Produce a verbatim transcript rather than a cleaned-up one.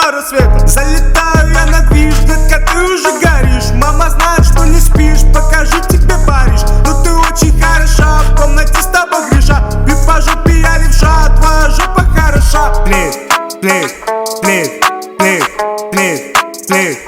до рассвета. Залетаю я на движ, детка, ты уже горишь. Мама знает, что не спишь, покажу тебе Париж. Но ты очень хороша, в комнате с тобой греша. Ты по жопе я левша, твоя жопа хороша. Плит, плит, плит, плит, плит, плит.